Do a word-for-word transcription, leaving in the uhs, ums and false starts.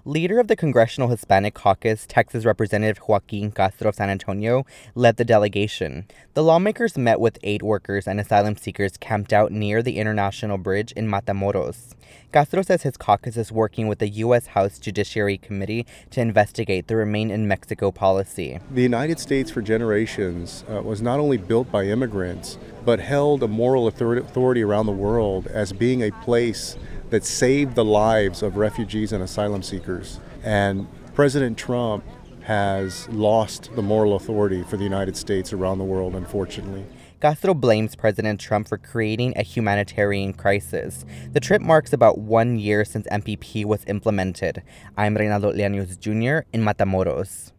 Leader of the Congressional Hispanic Caucus, Texas Representative Joaquin Castro of San Antonio, led the delegation. The lawmakers met with aid workers and asylum seekers camped out near the International Bridge in Matamoros. Castro says his caucus is working with the U S House Judiciary Committee to investigate the Remain in Mexico policy. The United States for generations uh, was not only built by immigrants, but held a moral authority around the world as being a place that saved the lives of refugees and asylum seekers. And President Trump has lost the moral authority for the United States around the world, unfortunately. Castro blames President Trump for creating a humanitarian crisis. The trip marks about one year since M P P was implemented. I'm Reynaldo Llanos Junior in Matamoros.